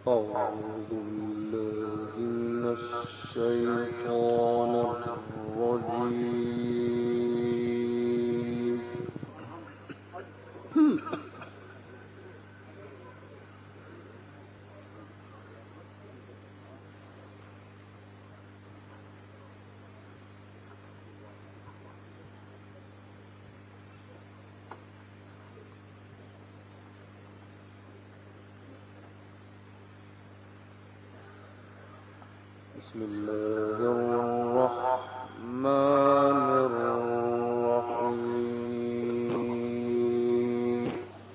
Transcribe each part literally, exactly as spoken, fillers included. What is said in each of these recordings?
أعوذ بالله من الشيطان الرجيم. بسم الله الرحمن الرحيم.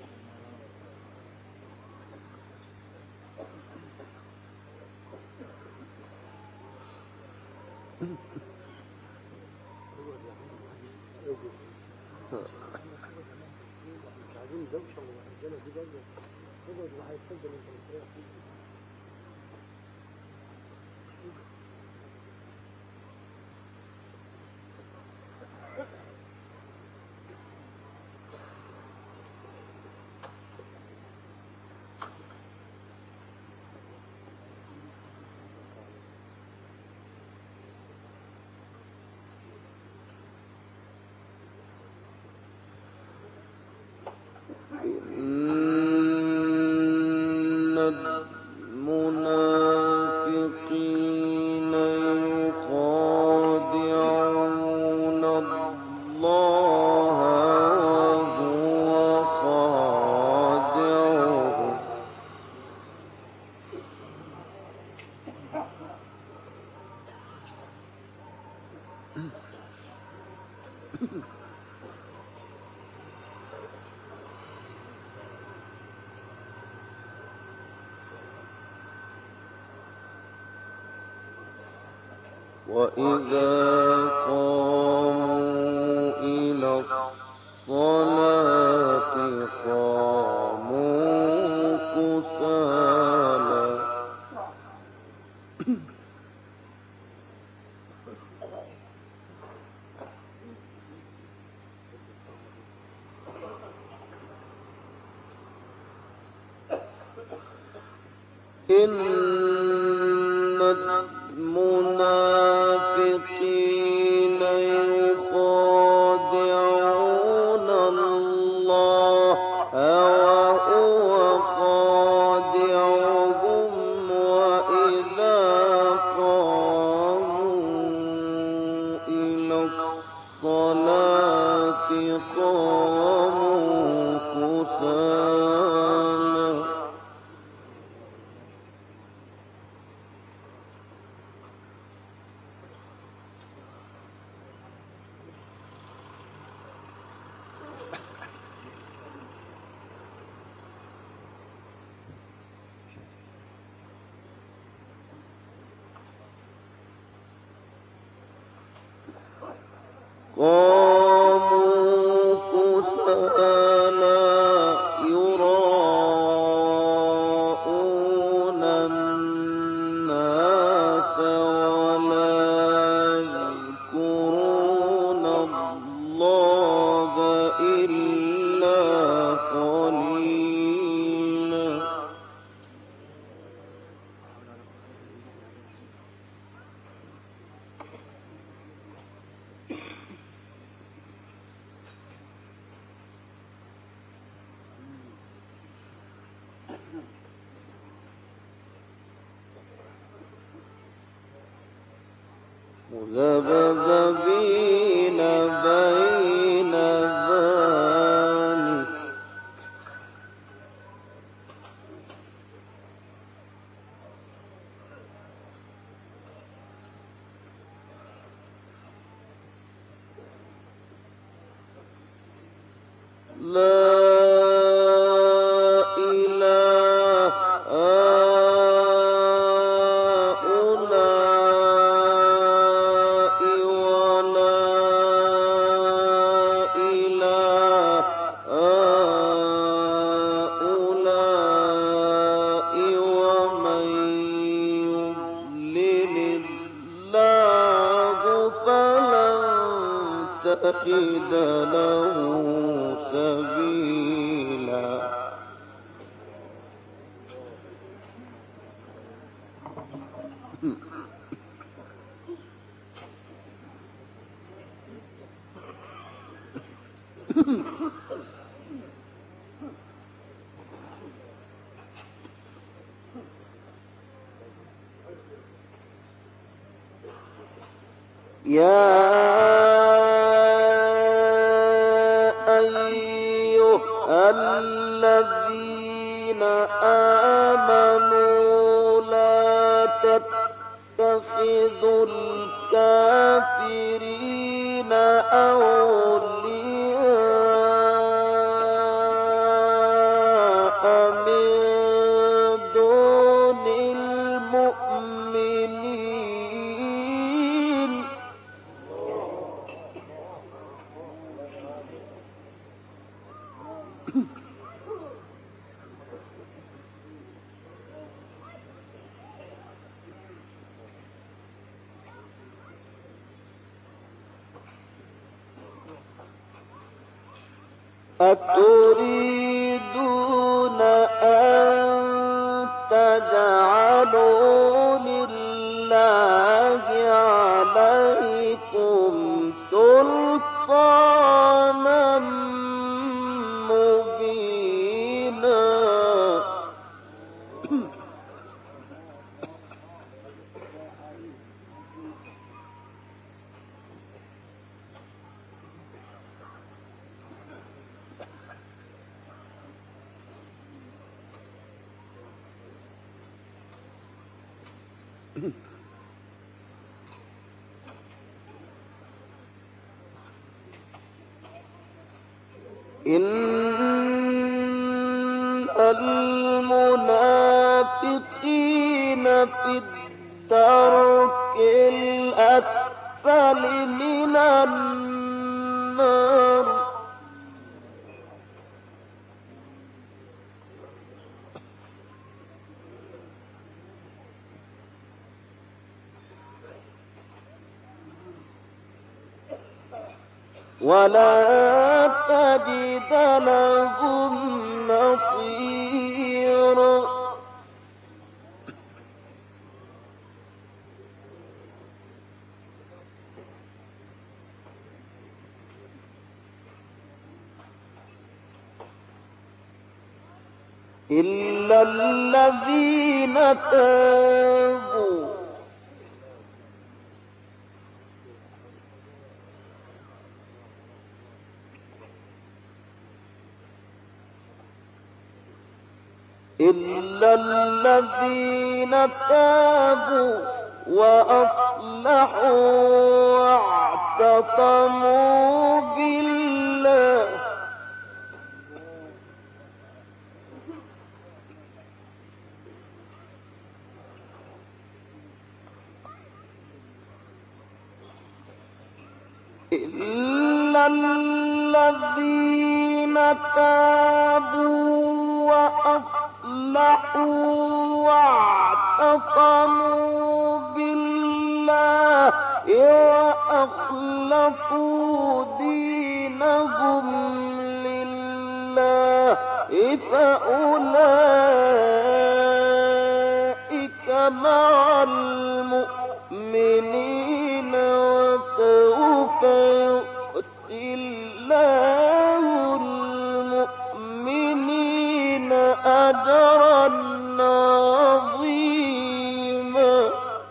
إن المنافقين يخادعون الله وهو خادعهم وإذا قاموا إلى الصلاة قاموا كسالى إن المنافقين يخادعون الله وهو خادعهم وإذا قاموا إلى الصلاة قاموا كسالى قاموا كسالى يراءون الناس ولا يذكرون الله إلا قليلا مذبذبين بين ذلك لا إله تجد له سبيلا يا أيها الذين آمنوا لا تتخذوا الكافرين أولياء من دون المؤمنين أتريدون أن تجعلوا لله عليكم سلطانا مبينا إن المنافقين في الدرك الأسفل من النار ولا تجد لهم نصيرا إلا الذين تابوا إلا الذين تابوا وأصلحوا واعتصموا بالله إلا الذين تابوا وأصلحوا واعتصموا بالله وأخلصوا دينهم لله فأولئك مع المؤمنين وسوف يؤتي الله المؤمنين أجرا عظيما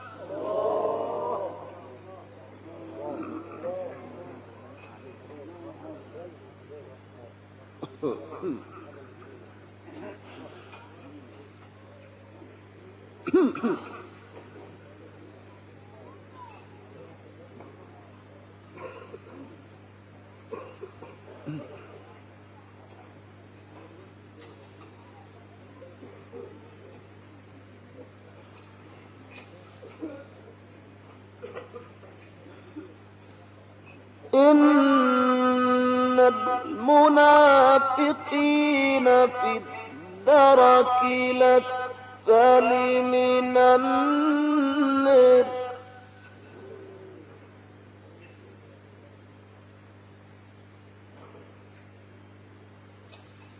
إن المنافقين في الدرك الأسفل من النار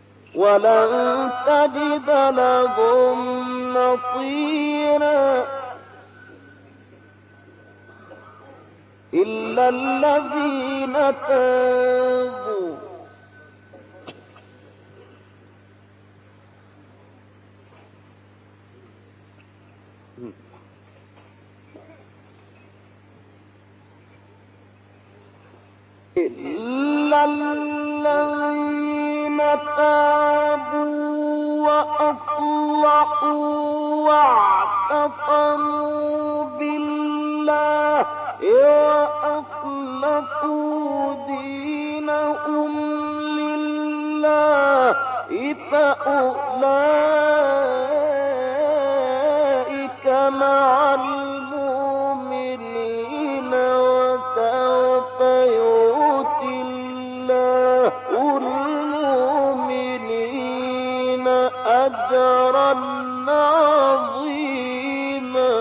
ولن تجد لهم نصيرا إلا الذين تابوا إلا الذين تابوا وأصلحوا واعتصموا بالله وأخلصوا دينهم لله فأولئك مع المؤمنين وسوف يؤتي الله المؤمنين أجرا عظيما.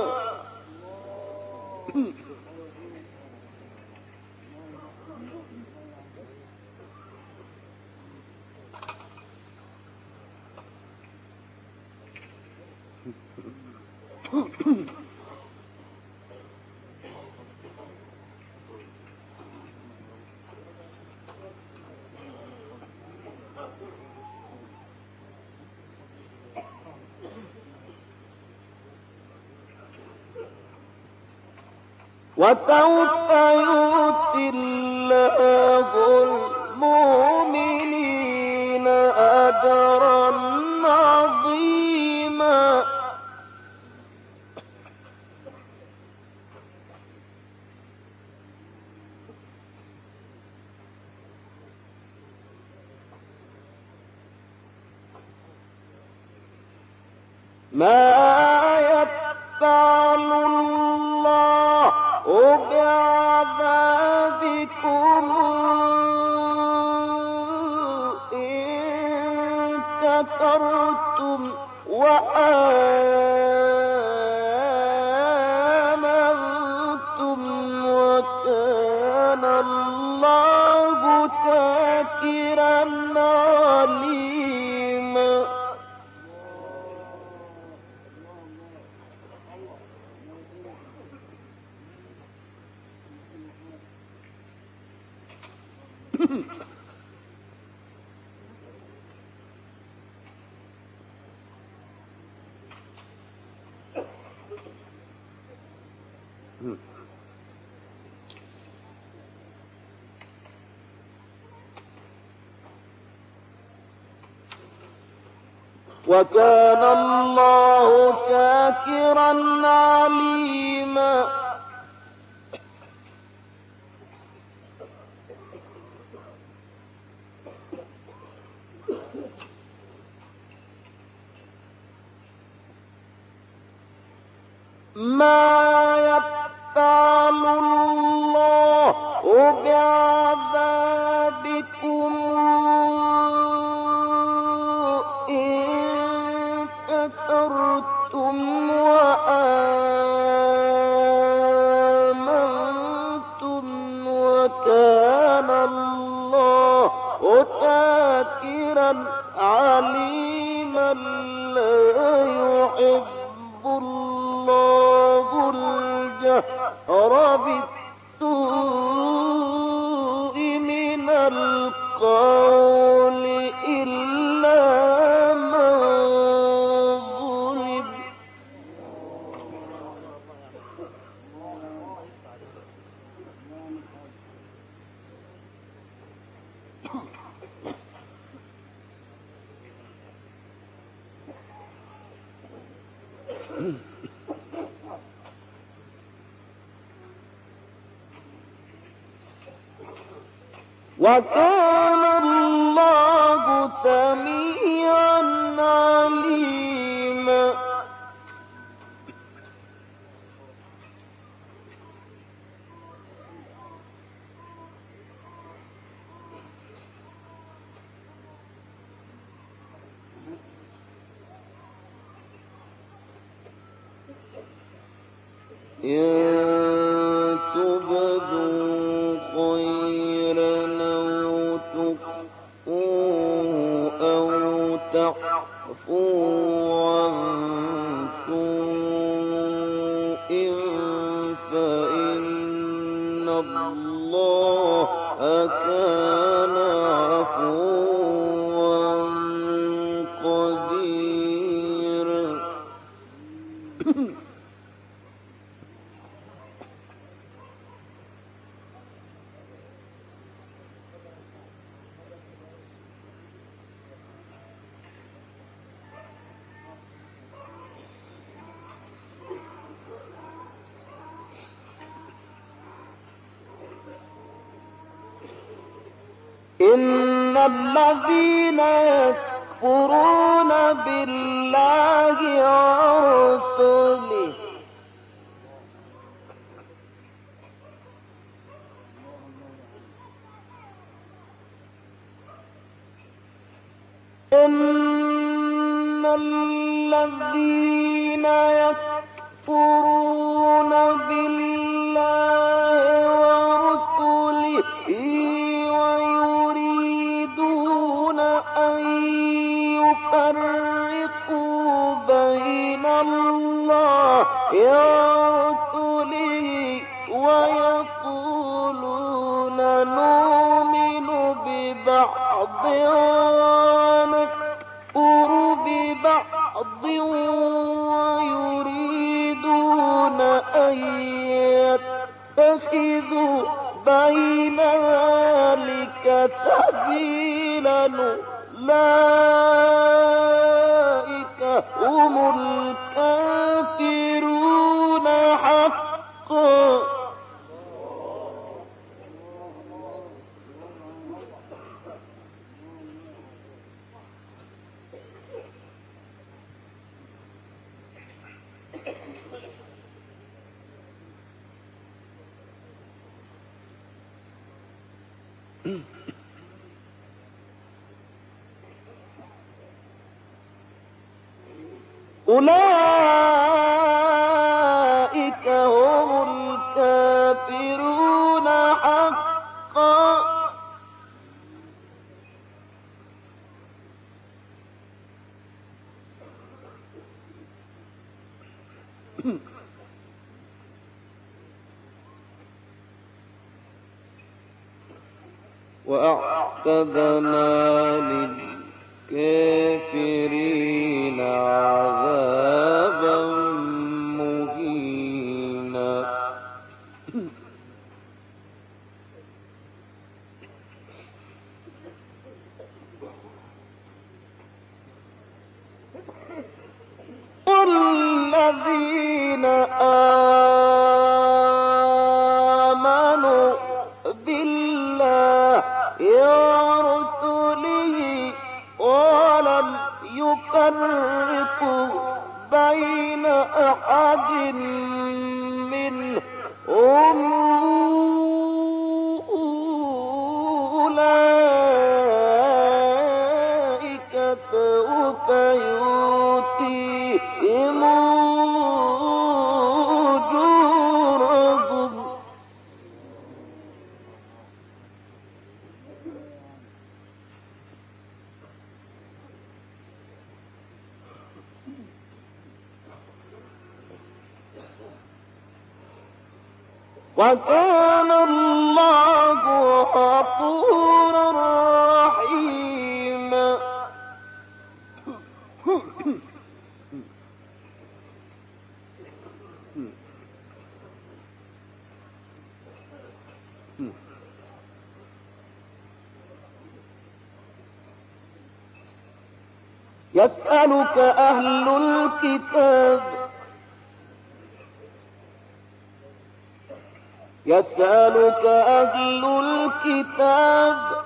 وسوف يؤتي الله المؤمنين أجرا عظيما. ما يفعل الله بعذابكم إن كفرتم وآمنتم وكان الله شاكرا عليما. وكان الله شاكرا عليما. ما يفعل الله بعذابكم إن كفرتم وآمنتم وكان الله شاكرا عليما. لا يحب الله الجهر بالسوء من القول إلا من ظلم. وكان الله سميعا عليما. إن تبدوا خيرا أو تخفوه أو تعفوا عن سوء فإن أكان عفوا قديرا. إن الذين يكفرون بالله ورسله إن الذين يكفرون بالله ورسله ويريدون أن يفرقوا بين الله ورسله ويقولون نؤمن ببعض ونكفر ببعض ويريدون أن يتخذوا بين ذلك سبيلا أولئك هم الكافرون حقا. أولئك هم الكافرون حقا. وأعتدنا للكافرين عذابا مهينا. والذين آمنوا بالله ورسله ولم يفرقوا بين أحد منهم أولئك سوف يؤتيهم أجورهم. وكان الله غفورا رحيما. يسألك أهل الكتاب يسألك أهل الكتاب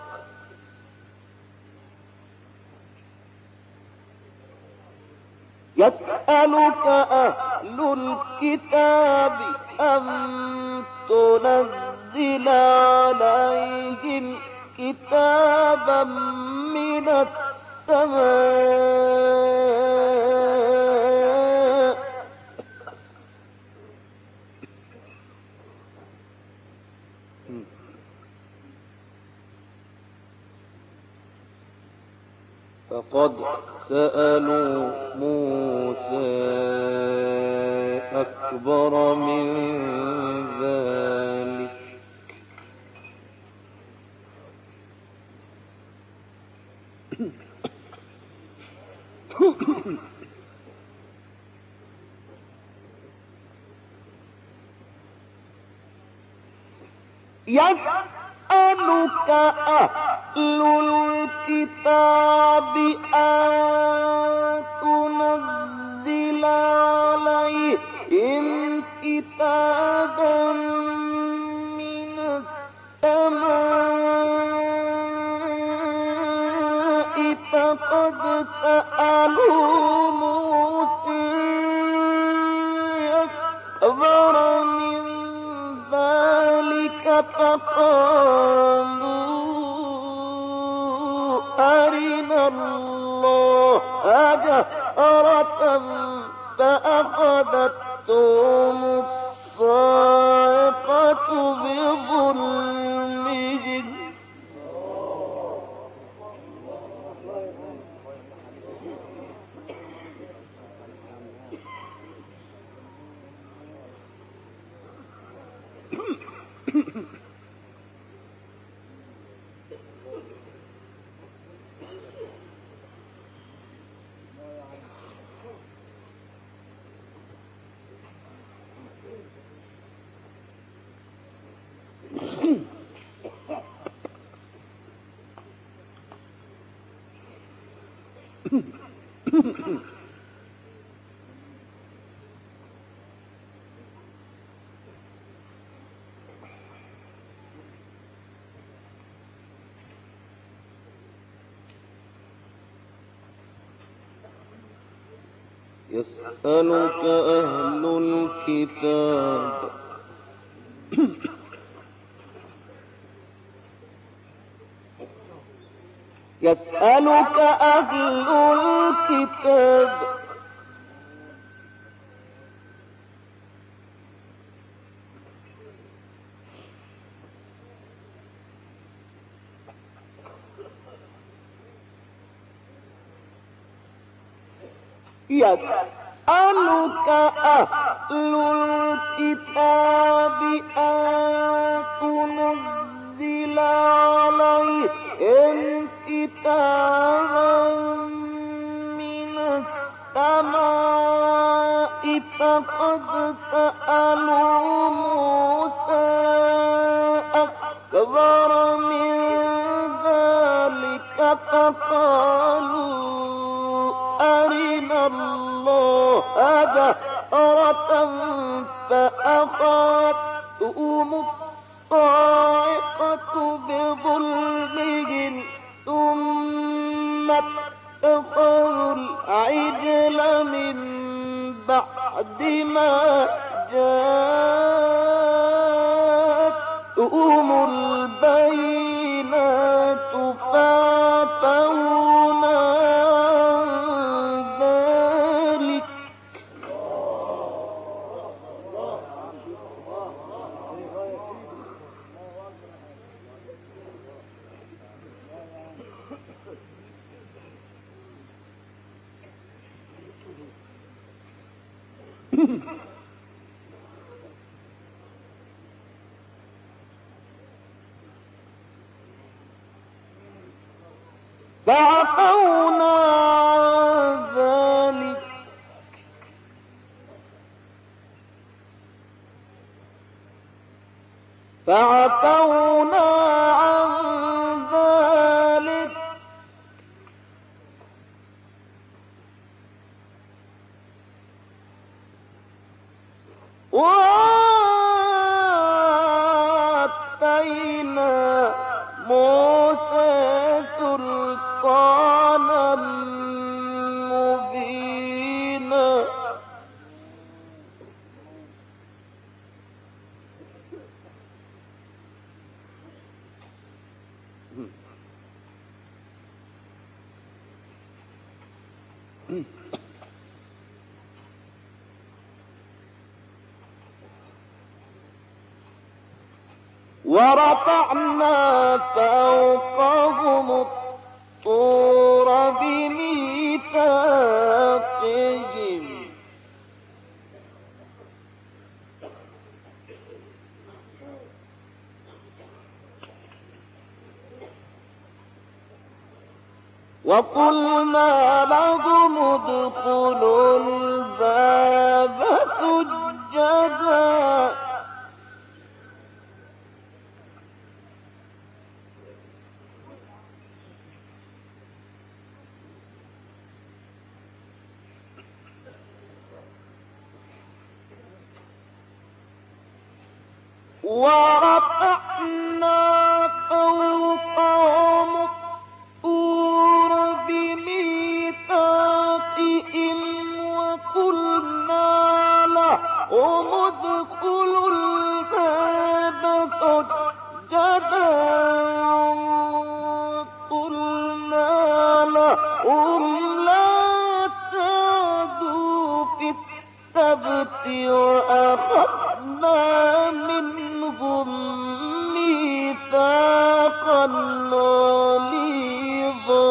يسألك أهل الكتاب أن تنزل عليهم كتابا من السماء فقد سألوا موسى أكبر من ذلك يسألك أهل الكتاب أن تنزل عليهم كتابا من السماء فقد سألوا موسى أكبر من ذلك فقالوا أرنا الله جهرة فأخذتهم الصاعقة بظلمهم يسألك أهل الكتاب يسألك أهل الكتاب يسألك أهل الكتاب أن تنزل عليهم كتابا من السماء فقد سألوا موسى أكبر من ذلك فقالوا أرنا الله جهرة فأخذتهم الصاعقة بظلمهم ثم اتخذوا العجل من بعد ما جاءتهم البينات فعفونا عن ذلك فعفونا عن ذلك فعفونا عن ذلك وآتينا موسى سلطانا مبينا ورفعنا فوقهم الطور بميثاقهم وقلنا لهم ادخلوا الباب سجدا ورفعنا فوقهم الطور بميثاقهم وقلنا لهم ادخلوا الباب سجدا قلنا لهم لا تعدوا في السبت وأخذنا منهم ميثاقا غليظا.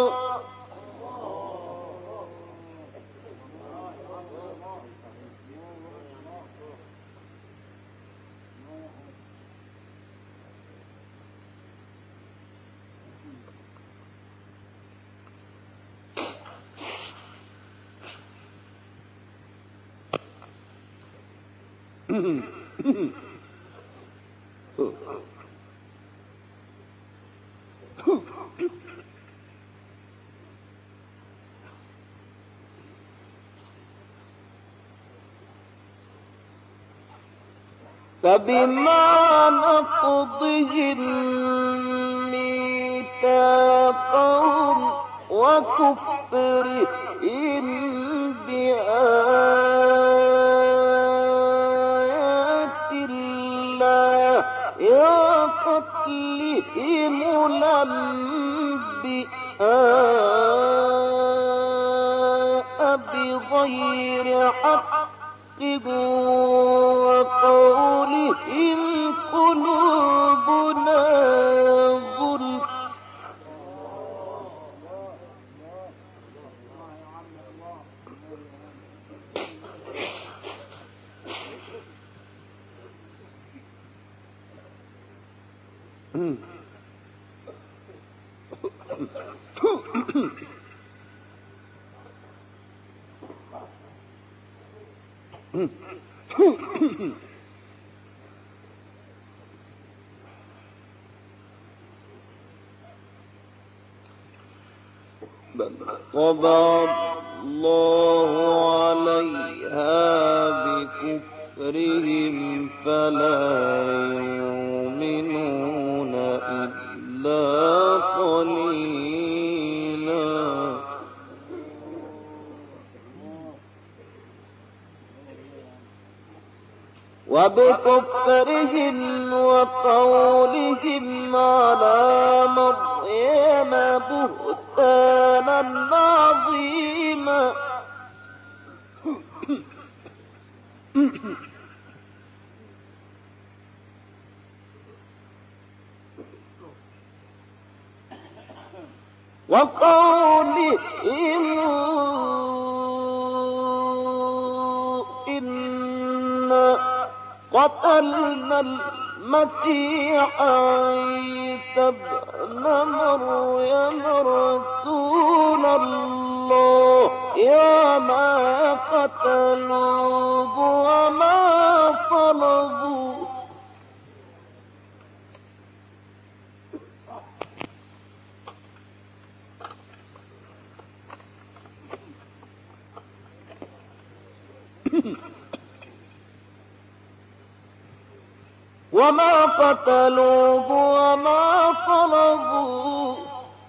فبما نقضهم ميثاقهم وكفرهم بآيات الله وقتلهم الأنبياء بغير حق وقولهم قلوبنا غلف. بل طبع الله عليها بكفرهم فلا يؤمنون إلا قليلا. وبكفرهم وقولهم على مريم بهتانا عظيما. وقولهم إن قتلنا المسيح عيسى ابن مريم رسول الله وما قتلوه وما صلبوه وما قتلوه وما صلبوه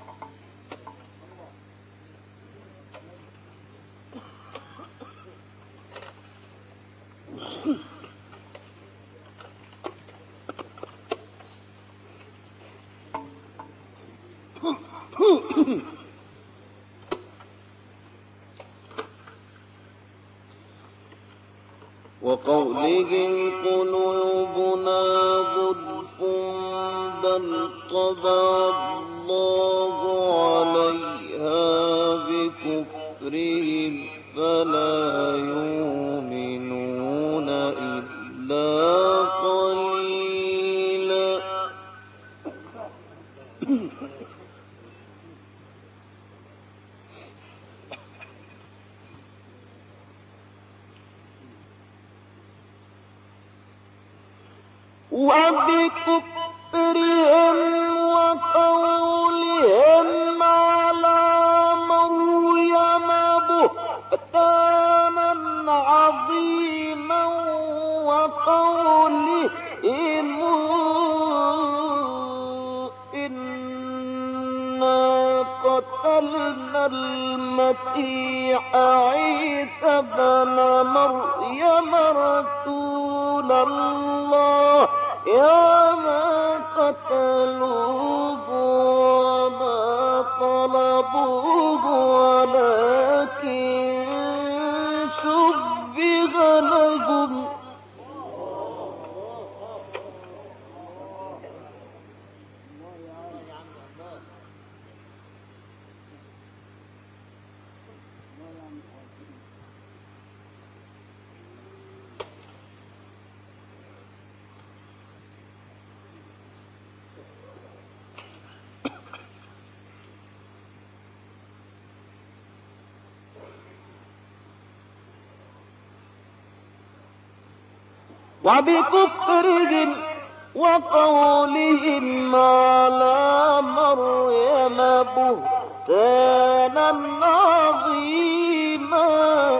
وقولهم قلوبنا غلف بل طبع الله عليها بكفرهم فلا يؤمنون إلا قليلا. وبكفرهم وقولهم على مريم بهتانا عظيما وقولهم المسيح عيسى ابن مريم رسول الله يا ما قتلوه وما طلبوه ولكن شبه لهم. وبكفرهم وقولهم على مريم بهتانا عظيما.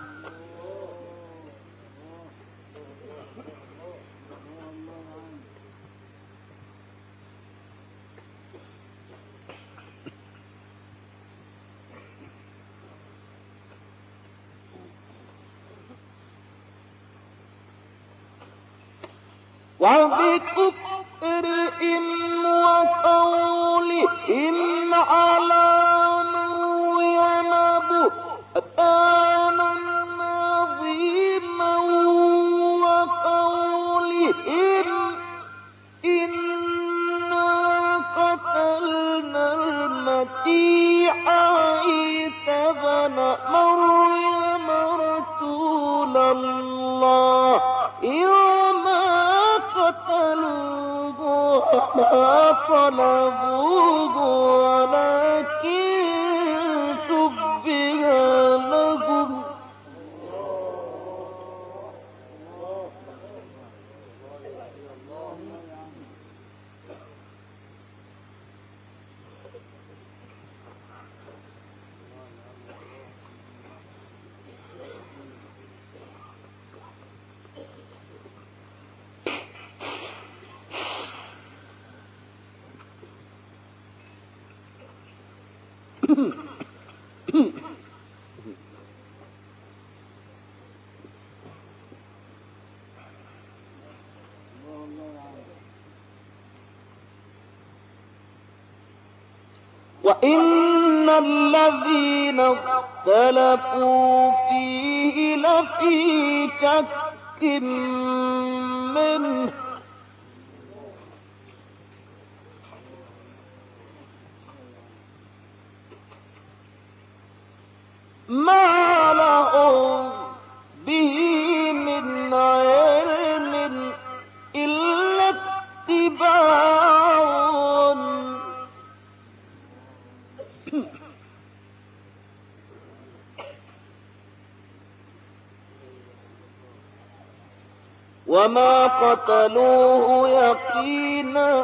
وبكفرهم وقولهم على مريم بهتانا عظيما وقولهم إنا قتلنا المسيح عيسى ابن مريم رسول الله وما قتلوه وما طلبوه ولكن شبه لهم. وإن الذين اختلفوا فيه لفي شك منه ما لهم به من علم إلا اتباع. وما قتلوه يقينا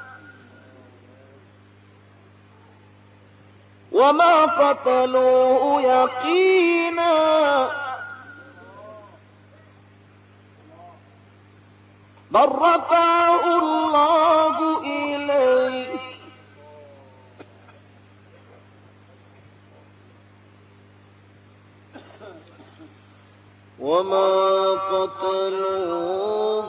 وما قتلوه يقينا بل رفعه الله إليه وما قتلوه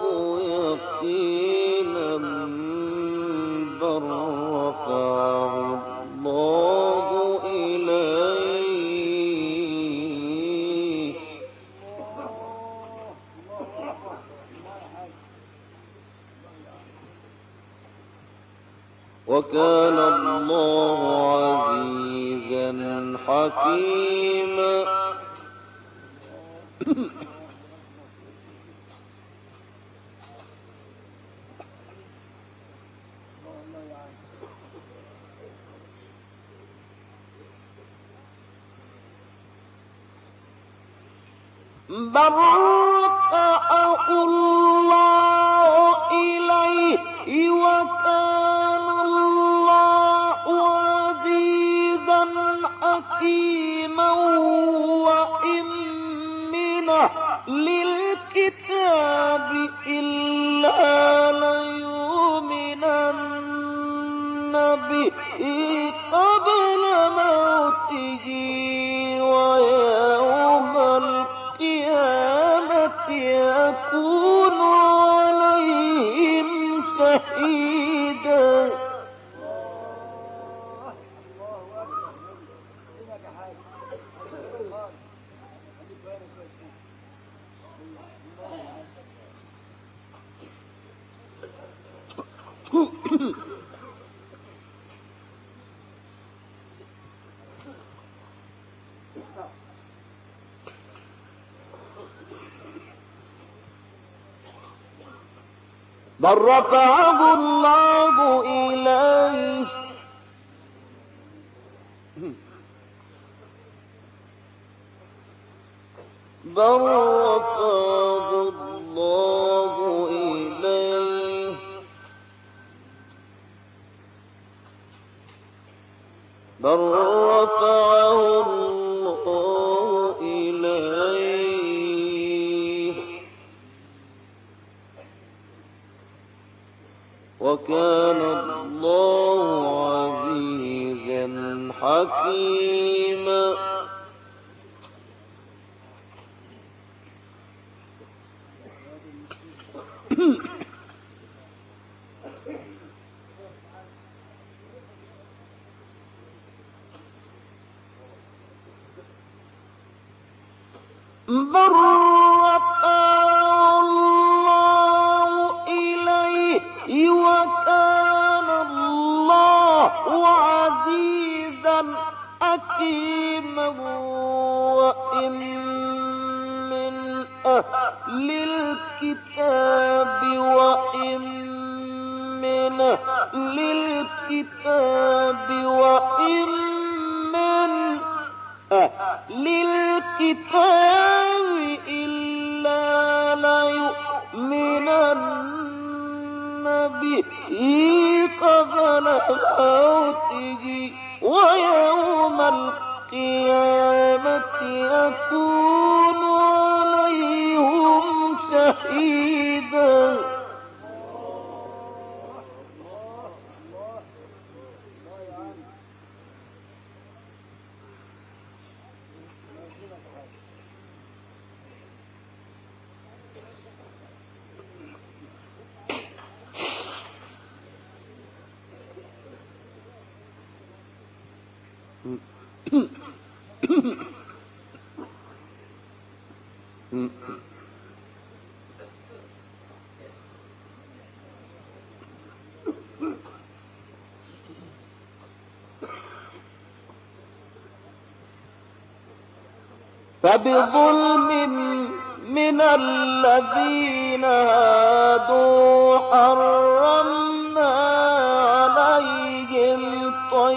يقينا بل رفعه الله إليه وكان الله عزيزا حكيما. بل رفعه الله إليه وكان الله عزيزا حكيما. وإن من أهل الكتاب إلا ليؤمنن به قبل موته أكون عليهم شهيدا. بل رفعه الله إليه بل رفعه الله إليه بل رفعه الله إليه وكان الله عزيزا حكيما. بل رفعه الله إليه وكان الله عزيزا حكيما. وإن من أهل الكتاب وإن من أهل الكتاب وإن من أهل الكتاب إلا ليؤمنن به قبل موته ويوم القيامة يكون عليهم شهيدا. فبظلم من الذين هادوا حرمنا عليهم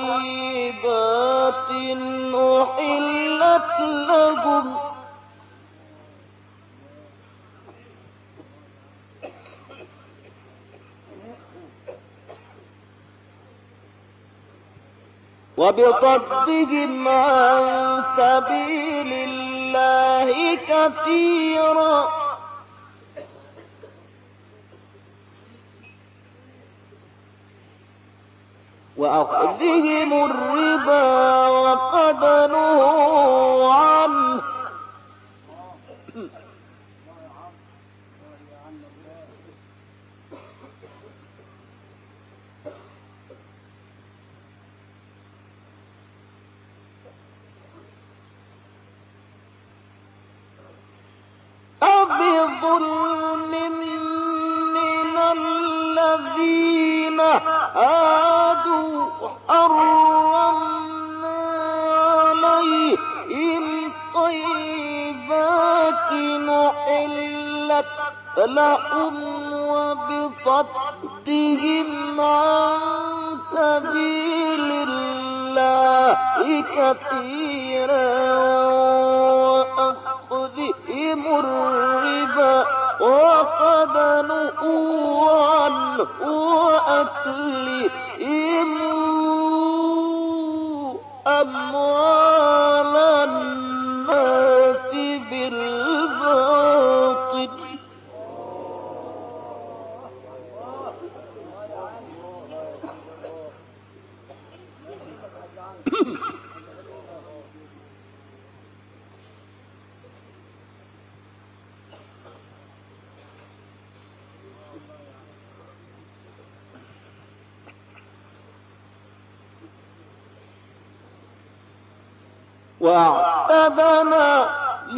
طيبات أحلت لهم وبصدهم عن سبيل الله كثيرا وأخذهم الربا وقد نهوا عنه أبظلم من الذين هادوا حرمنا عليهم طيبات أحلت لهم وبصدهم عن سبيل الله كثيرا وأخذهم الربا وقد نهوا عنه وأكلهم أموال الناس بالباطل واعتدنا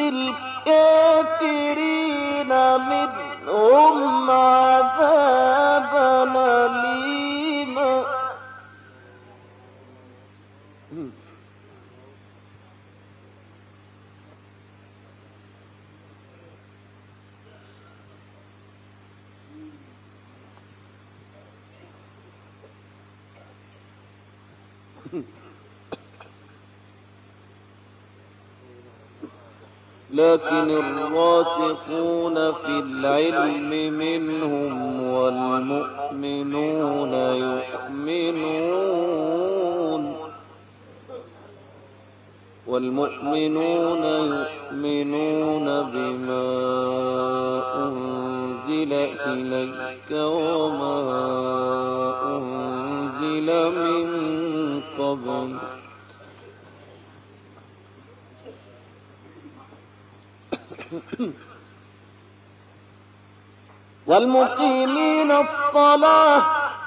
للكافرين منهم عذابا أليما. لكن الراسخون في العلم منهم والمؤمنون يؤمنون والمؤمنون يؤمنون بما أنزل إليك وما أنزل من قبل والمقيمين الصلاة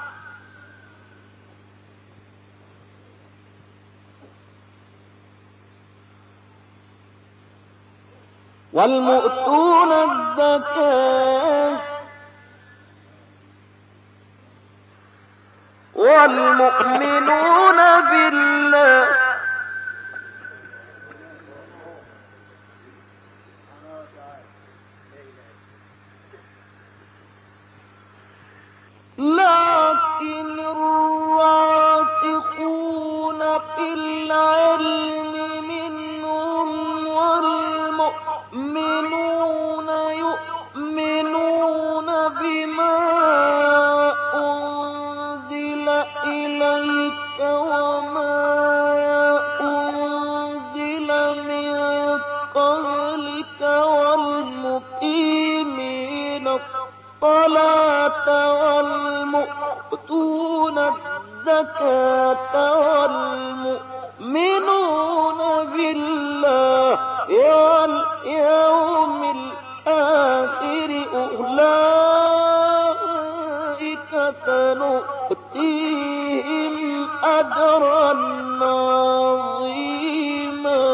والمؤتون الزكاة والمؤمنون بالله لكن الراسخون في العلم منهم والمؤمنون يؤمنون بما أنزل إليك وما أنزل من قبلك والمقيمين الصلاة والمؤتون الزكاة والمؤمنون بالله واليوم الآخر أولئك سنؤتيهم أجرا عظيما.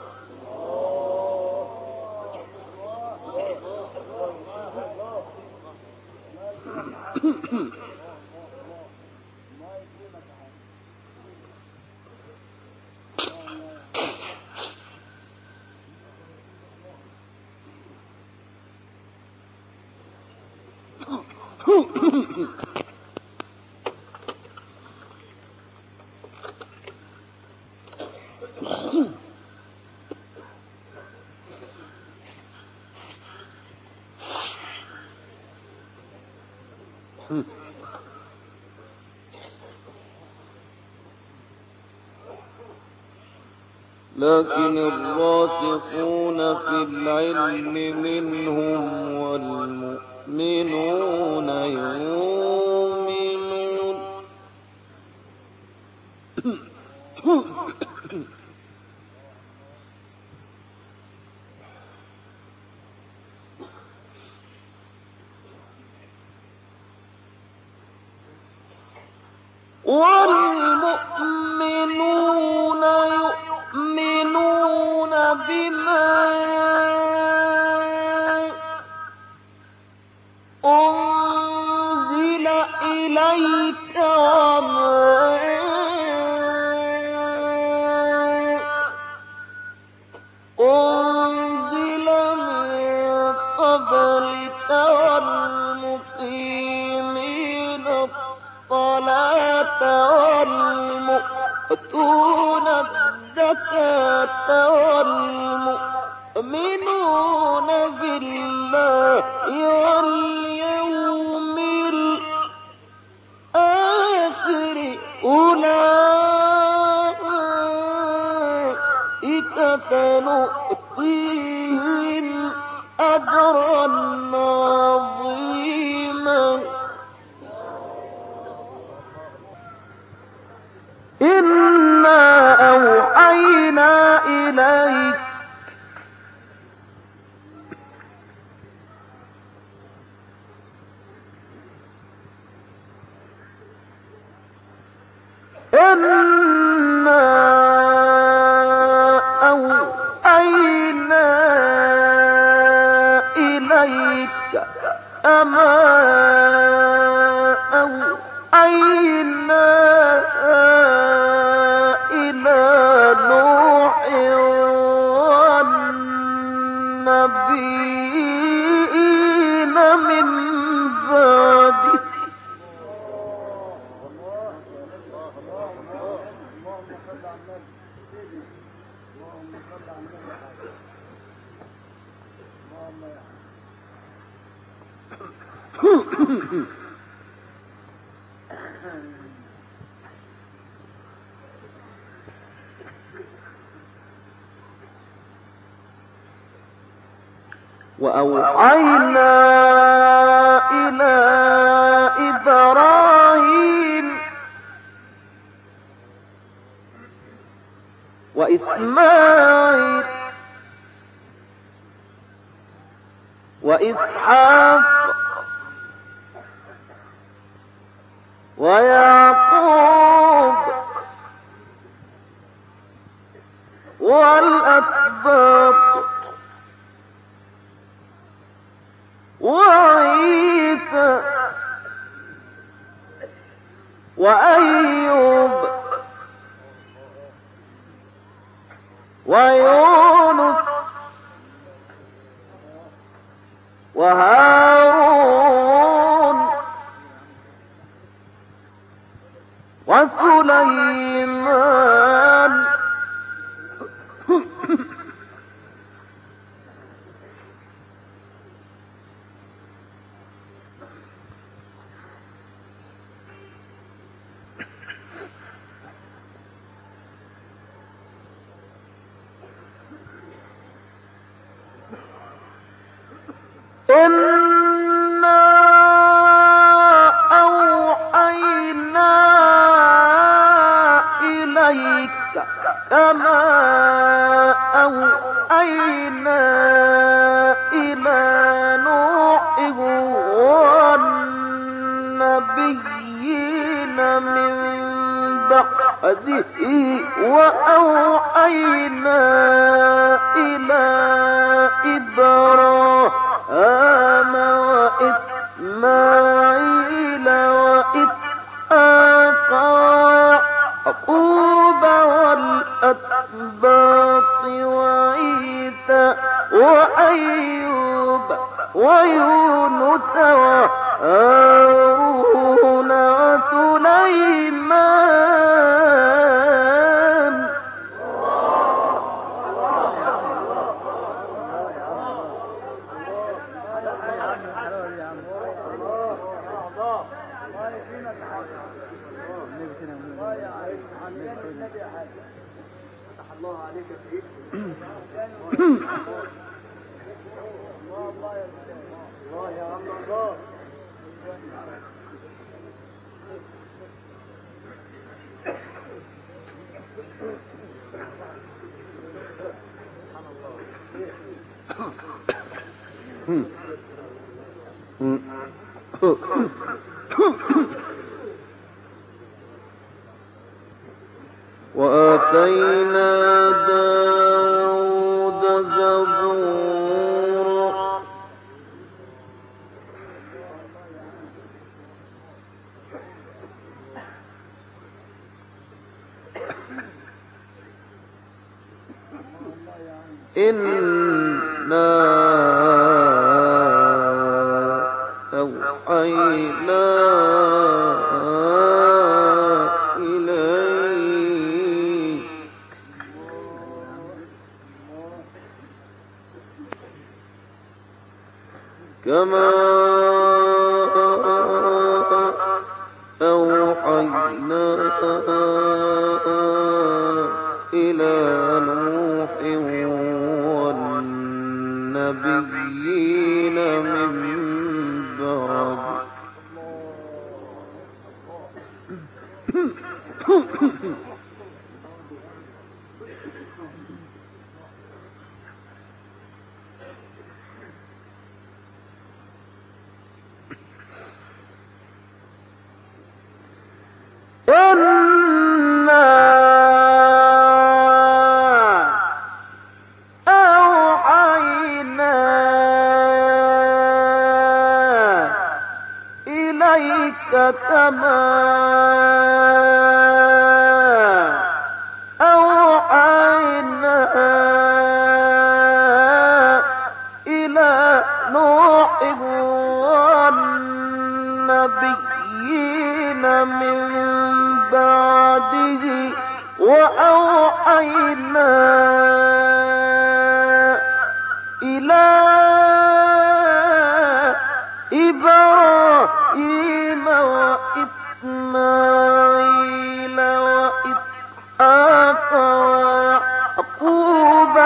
لكن الراسخون في العلم منهم والمؤمنون يؤمنون والمؤمنون يؤمنون بما أنزل إليك وما أنزل من قبلك والمقيمين الصلاة والمؤتون الزكاة والمؤمنون بالله واليوم الآخر أولئك سنؤتيهم أجرا عظيما. إنا أوحينا إليك إنا إليك كما أوحينا إلى نوح والنبيين من بعده وأوحينا إلى إبراهيم وإسماعيل وإسحاق ويعقوب والأسباط وعيسى وأيوب ويونس وهارون وسليمان إنا أوحينا إليك كما أوحينا إلى نوح والنبيين من بعده وأوحينا إلى إبراهيم وإسماعيل وإسحاق ويعقوب والأسباط وعيسى وأيوب ويونس وهارون وسليمان الله عليك يا سيدي. الله يا رب الله. وآتينا داود زبورا إنا أوحينا إليك كما أوحينا إلى نوح والنبيين من بعده أوحينا كما أوحينا إلى نوح والنبيين من بعده وأوحينا إلى إبراهيم وإسماعيل وإسحاق ويعقوب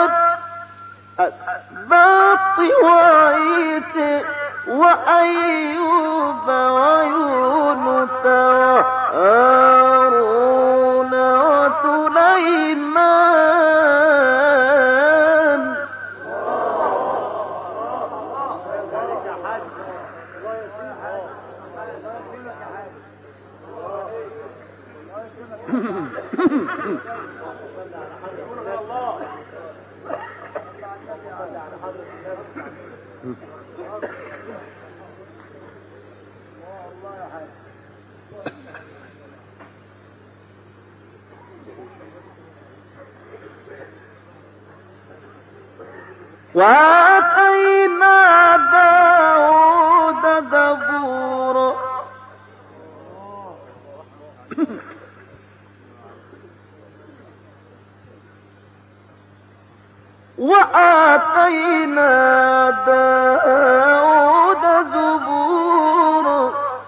والأسباط وعيسى وأيوب ويونس وهارون وسليمان. وآتينا داود زبورا وآتينا داود زبورا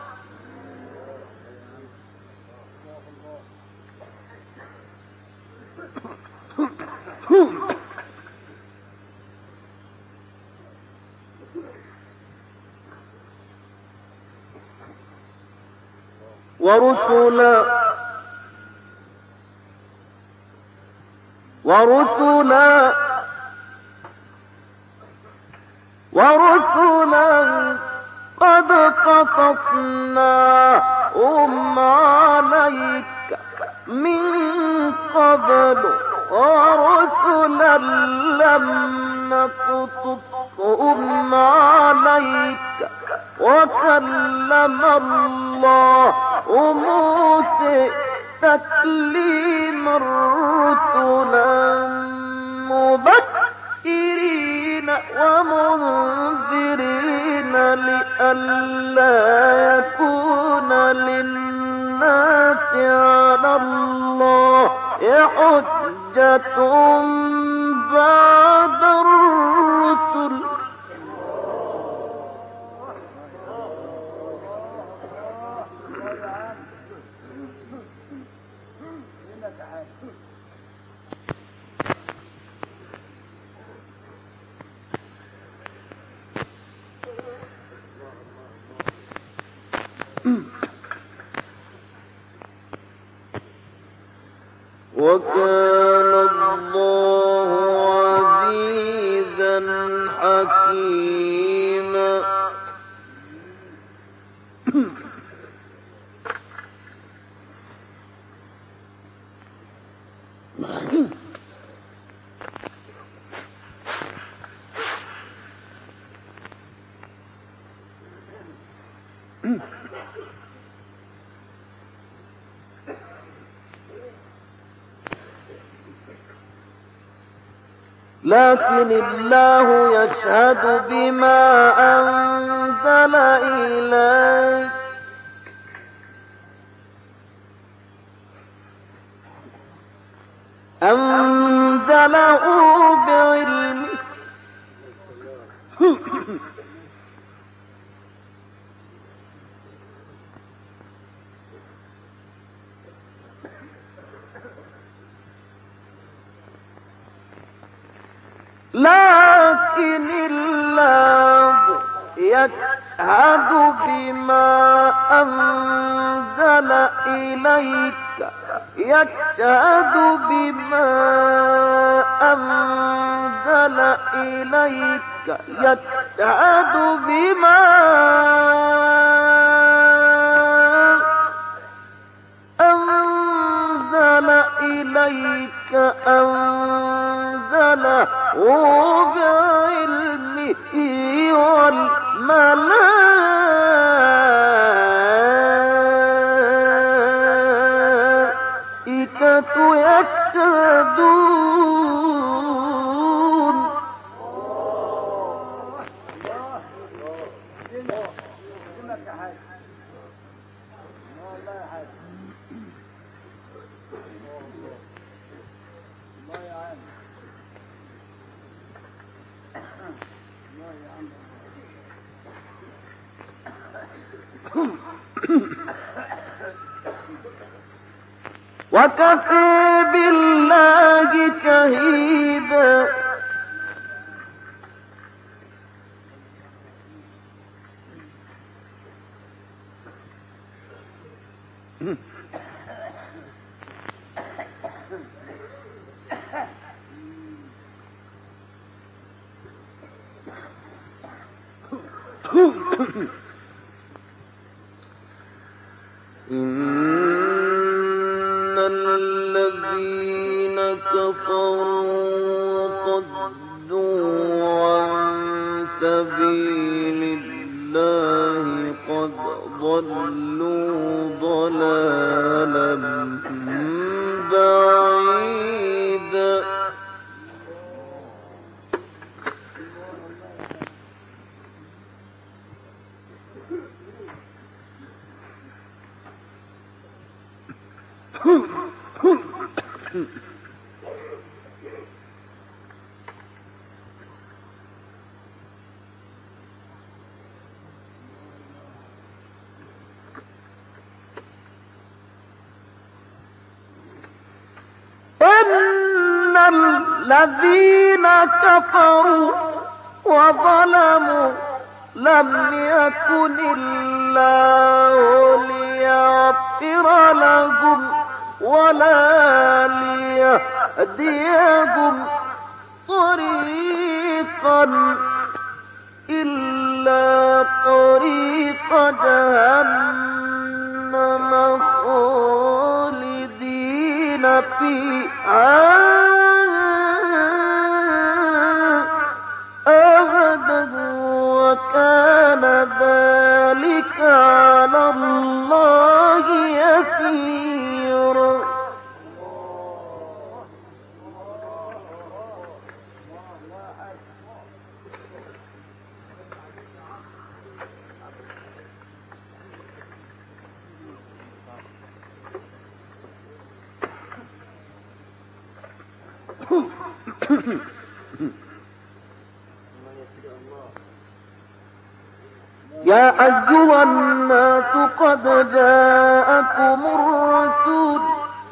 ورسلا ورسلا ورسلا قد قصصناهم عليك من قبل ورسلا لم نقصصهم عليك وكلم الله موسى تكليما رسلا مبشرين ومنذرين لئلا يكون للناس على الله حجة بعد الرسل. وكان الله عزيزا حكيما. لكن الله يشهد بما أنزل إليك أنزله بعلمه لكن الله يشهد بما أنزل إليك يشهد بما أنزل إليك يشهد بما أنزل إليك أنزله بعلمه والملائكة وكفى بالله شهيدا إن الذين كفروا وصدوا عن سبيل الله قد ضلوا ضلالا بعيدا إن الذين كفروا وظلموا لم يكن الله ليغفر لهم ولا ليهديهم طريقا إلا طريق جهنم خالدين فيها أبدا وكان ذلك على الله يسيرا يا أيها الناس قد جاءكم الرسول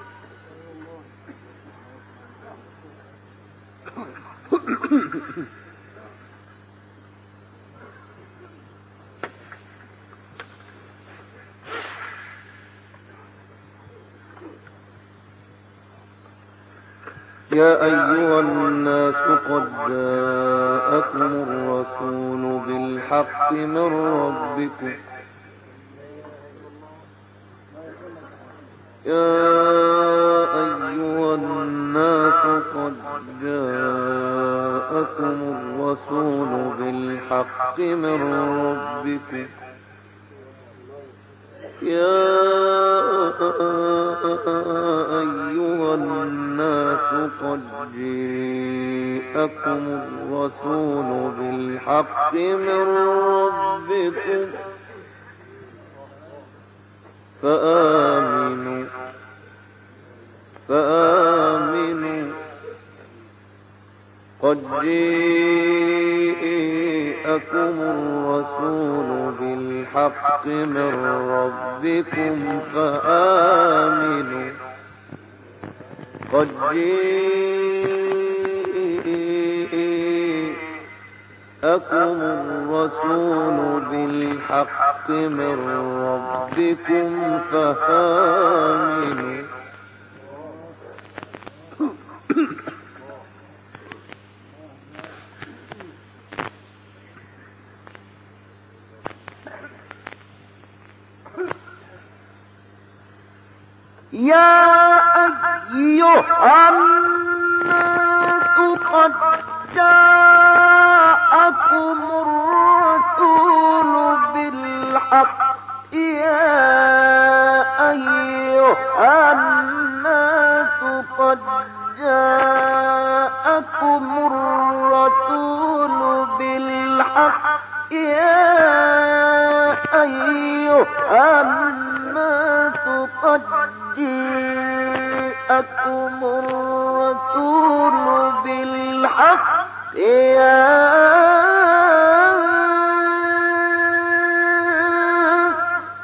يا أيها الناس قد جاءكم الرسول بالحق من ربكم يا أيها الناس قد جاءكم الرسول بالحق من ربكم يا أيها الناس قد جاءكم الرسول بالحق من ربكم فآمنوا فآمنوا قد جاءكم الرسول بالحق من ربكم فآمنوا قد جاءكم الرسول بالحق من ربكم فآمنوا يا أيها الناس قد جاءكم الرسول بالحق يا أيها الناس قد جاءكم الرسول بالحق يا أيها الناس قد جاءكم الرسول بالحق يا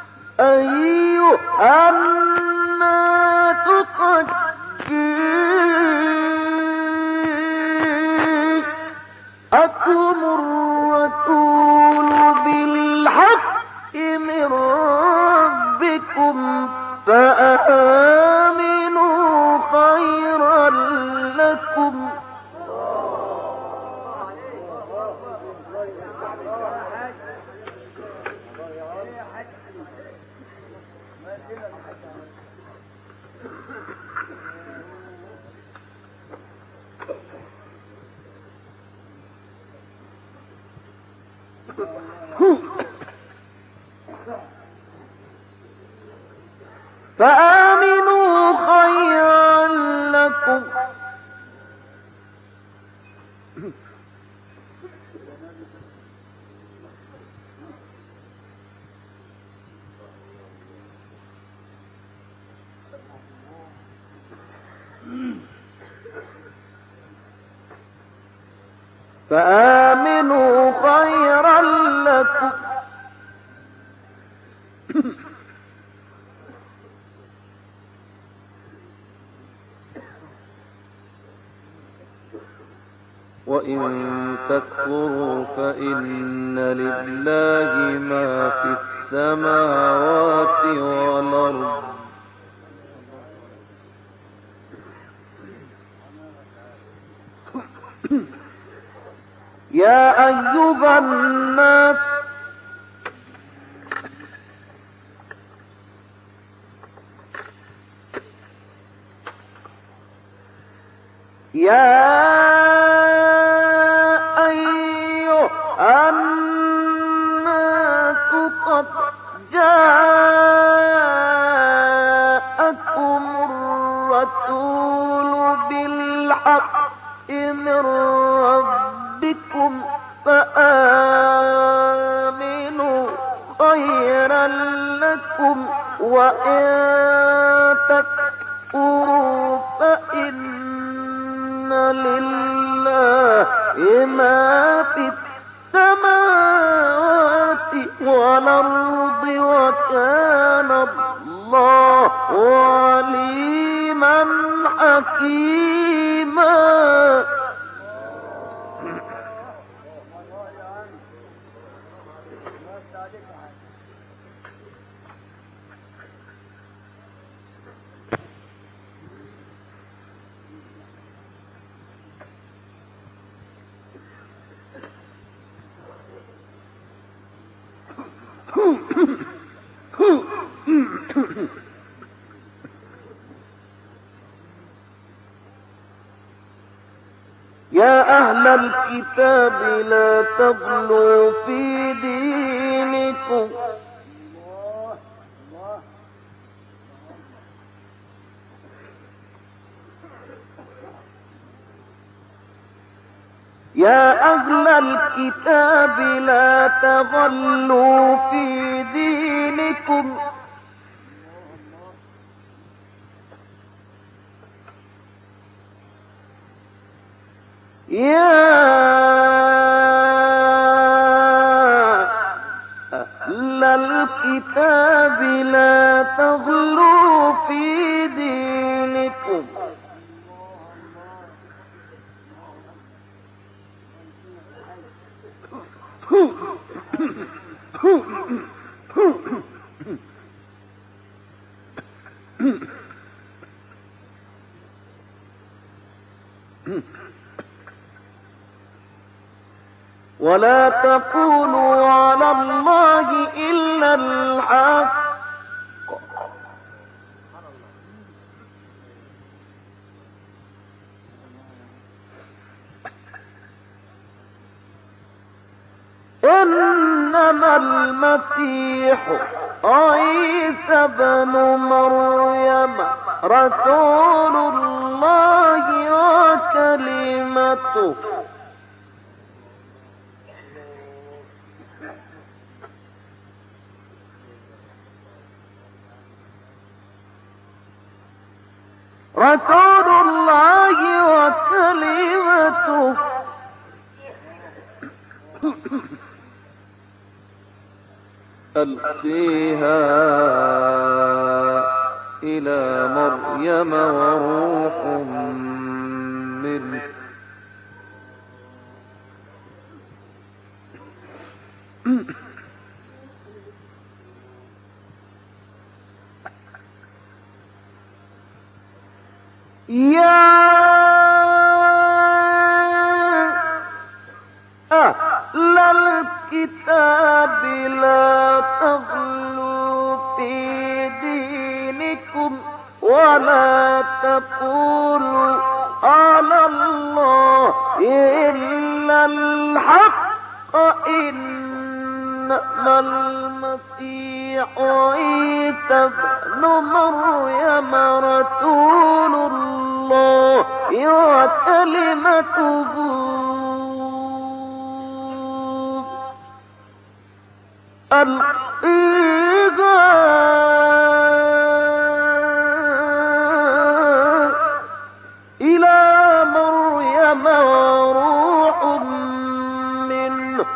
فآمنوا خيرا لكم فآمنوا خيرا لكم وإن تكفروا فإن لله ما في السماوات والأرض يا أيها الناس يا أيها الناس قد جاءكم الرسول بالحق من ربكم فآمنوا خيرا لكم وإن تكفروا فإن لله ما في السماوات والأرض وكان الله عليما حكيما. يا أهل الكتاب لا تغلوا في دينكم يا أهل الكتاب لا تغلوا في دينكم يا أهل الكتاب لا تغلوا في دينكم ولا تقولوا على الله إلا الحق إنما المسيح عيسى بن مريم رسول الله وكلمته رسول الله وكلمته ألقيها إلى مريم وروح منه يا أهل الكتاب لا تغلوا في دينكم ولا تقولوا على الله إلا الحق إن إنما المسيح عيسى ابن مريم رسول الله وكلمته ألقيها إلى مريم وروح منه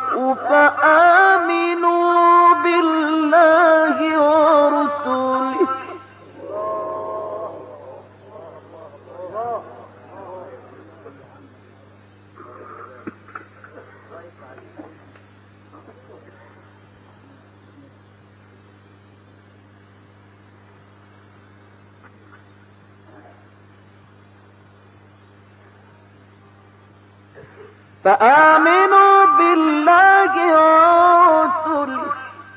فآمنوا بالله ورسله فآمنوا بالله ورسله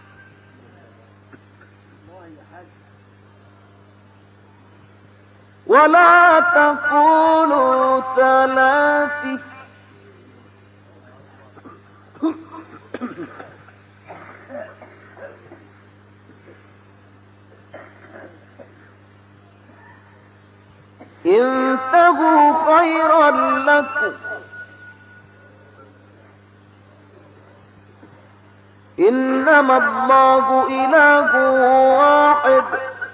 ولا تقولوا ثلاثة انتهوا خيرا لكم إنما الله إله واحد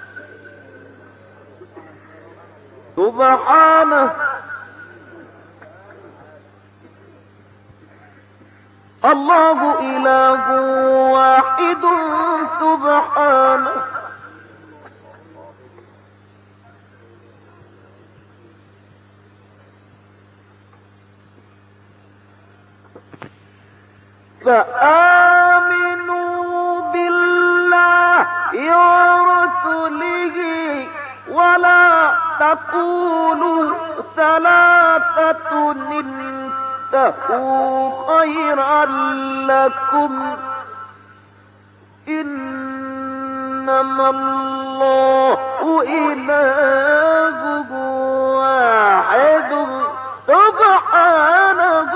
سبحانه الله إله واحد سبحانه فآمنوا بالله ورسله ولا تقولوا ثلاثة انتهوا خيرا لكم إنما الله إله واحد سبحانه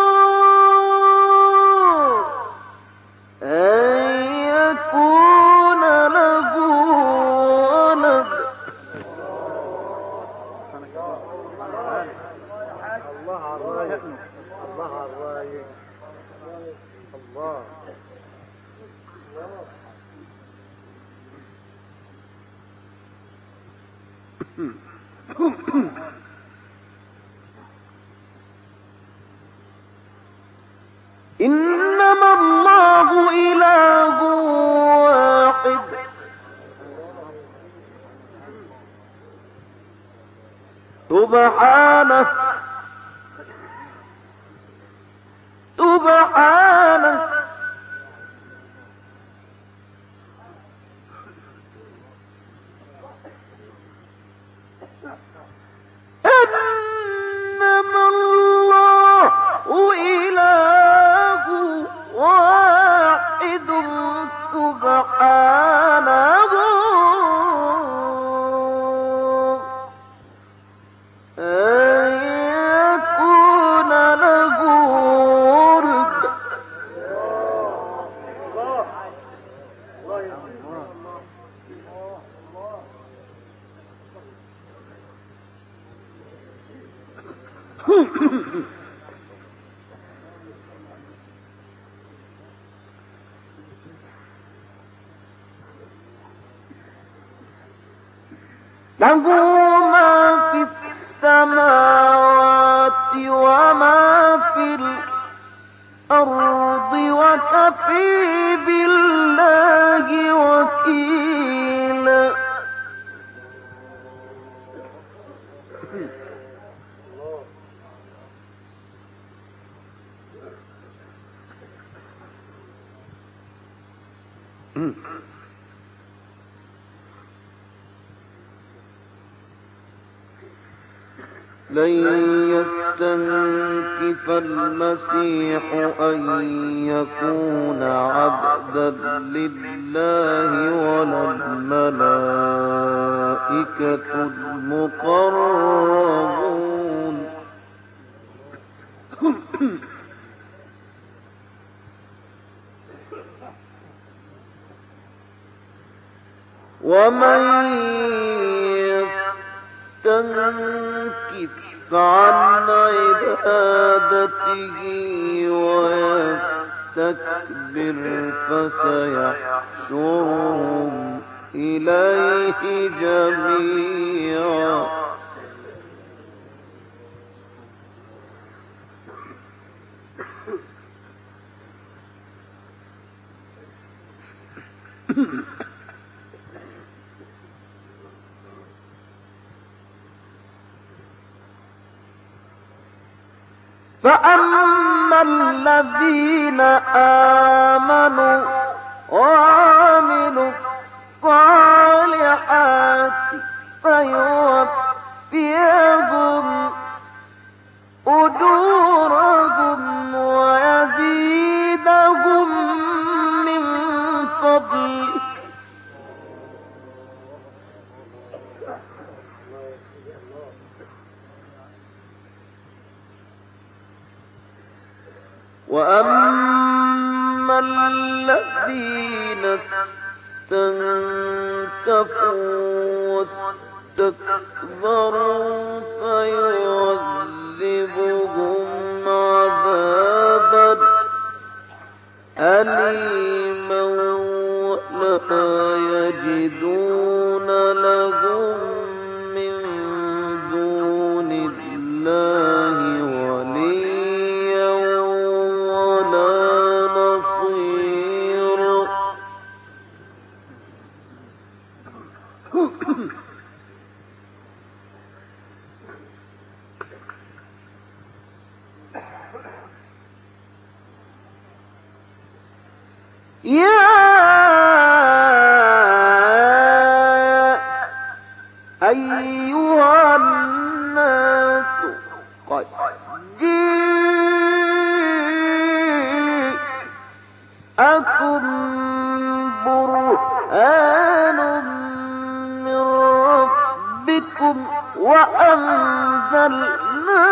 إنما الله إله واحد سبحانه سبحانه إنما الله إله واحد سبحانه أن يكون له ولد له ما في السماوات وما في الأرض وكفي بالله وكيلا لن يستنكف المسيح أن يكون عبدا لله ولا الملائكة المقربون ومن يستنكف عن عبادته ويستكبر فسيحشرهم إليه جميعا فأما الذين آمنوا وعملوا الصالحات فيوفيهم أجورهم ويزيدهم من فضله وأما الذين استنكفوا واستكبروا فيعذبهم عذابا أليما ولا يجدون لهم من دون الله وليا ولا نصيرا يا أيها الناس قد جاءكم برهان من ربكم وأنزلنا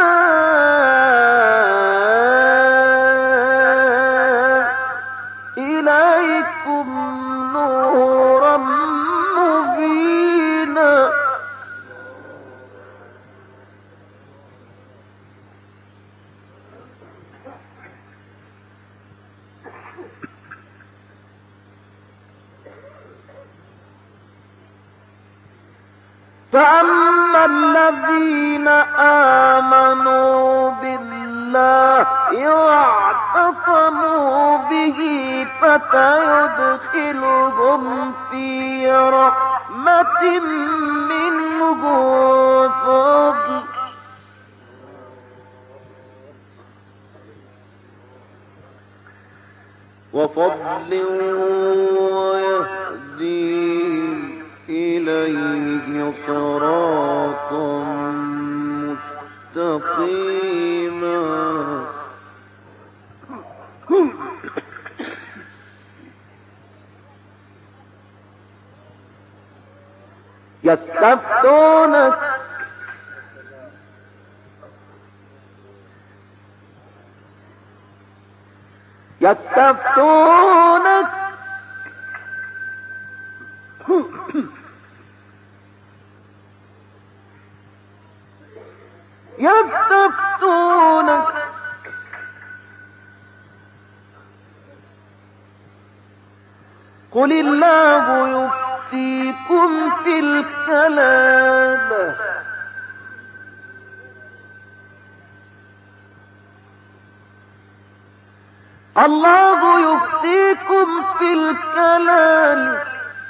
إليكم نورا مبينا فأما الذين آمنوا بالله واعتصموا به فسيدخلهم في رحمة منه وفضل وفضل ويهديهم إليه صراطا مستقيما يستفتونك يستفتونك يستفتونك قل الله يفتيكم في الكلالة الله يفتيكم في الكلالة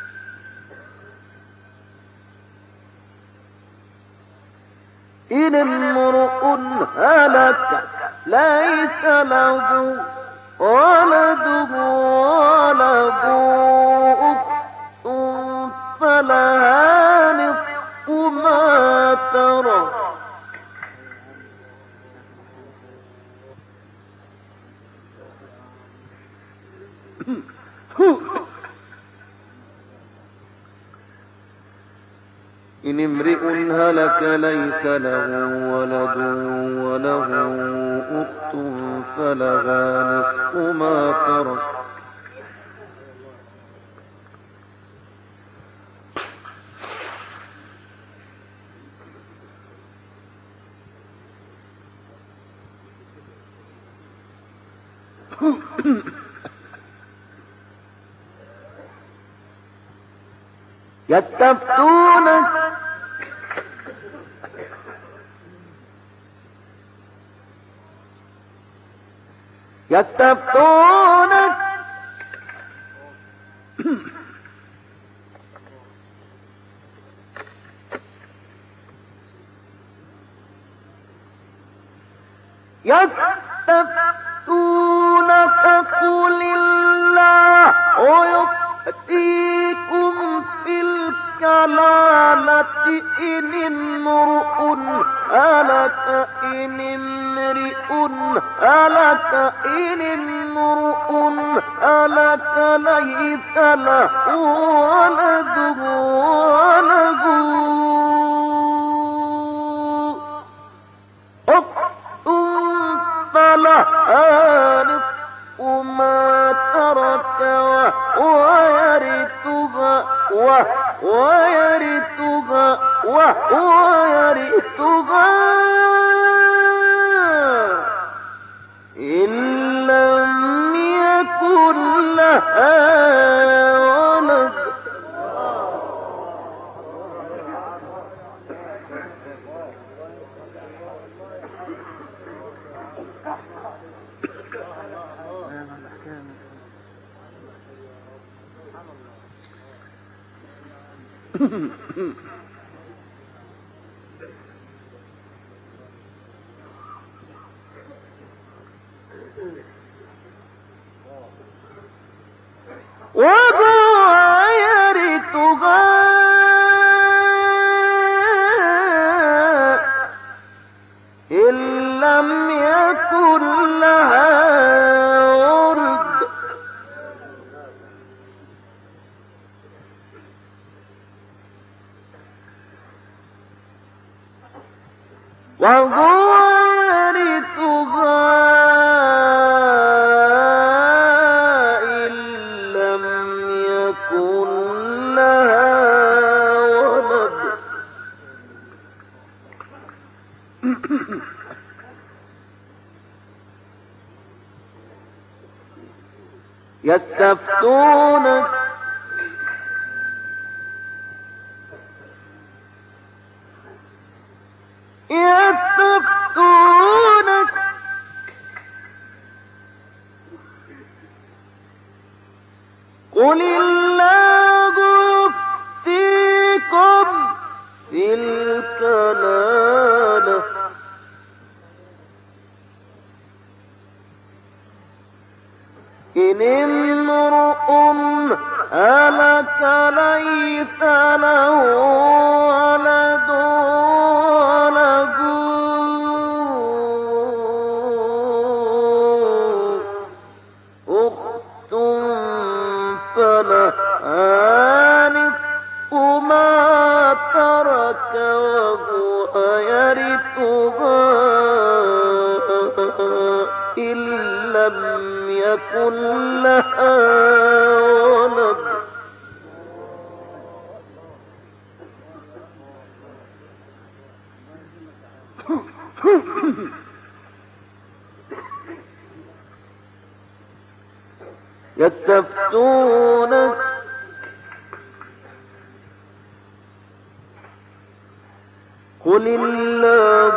إن امرؤ هلك ليس له ولد وله أخت فلها نصف ما ترك إن امرئ هلك ليس له ولد وله أخت فلها نصف ما ترك يستفتونك يستفتونك يستفتونك قل الله يفتيكم في الكلالة إن امرؤ هلك إن امرئ هلك إن امرؤ هلك ليس له ولد وله أخت فلها نصف ما ترك وهو يرثها وهو يرثها وهو يرثها إن لم يكن لها ولد. وهو يرثها إن لم يكن لها ولد. وهو يرثها إن لم يكن لها ولد. يستفتونك يستفتونك قل الله يفتيكم في الكلالة إن امرؤ هلك ليس له ولد وله أخت فلها نصف ما ترك وهو يرثها إن لم يكن لها ولد. يستفتونك قل الله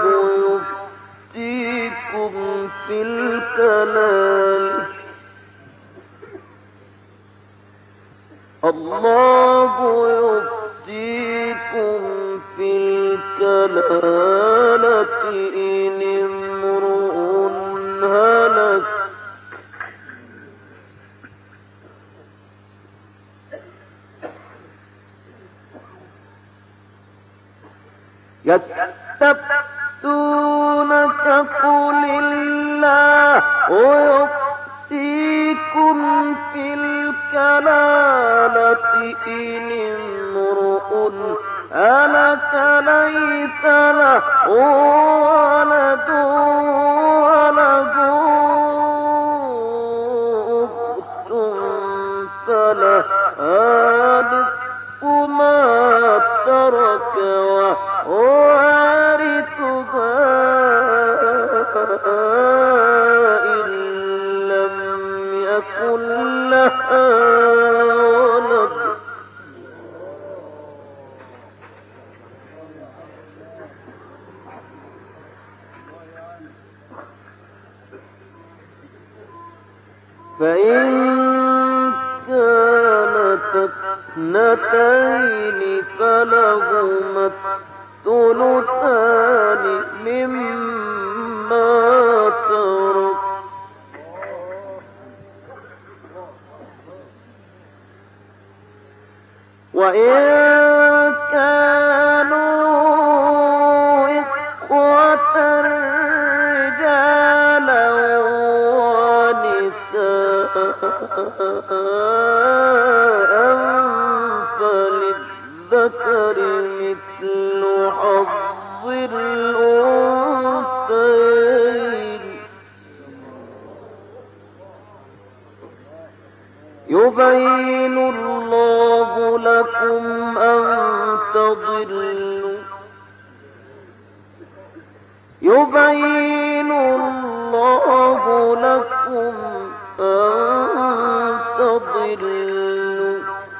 يفتيكم في الكلالة الله يفتيكم في الكلالة إن امرؤ هلك يستفتونك قل الله يفتيكم في الكلالة إن امرؤ هلك ليس له ولد وله أخت فلها نصف ما ترك وهو يرثها إن لم لها ولد فإن كانت اثنتين فلهما الثلثان مما ترك وإن كانوا إخوة رجالا ونساء فللذكر مثل حظ الأنثيين يبين الله لكم أن تضلوا يبين الله لكم أن تضلوا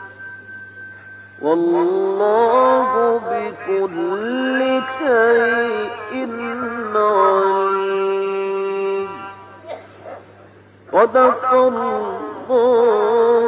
والله بكل شيء عليم. صدق الله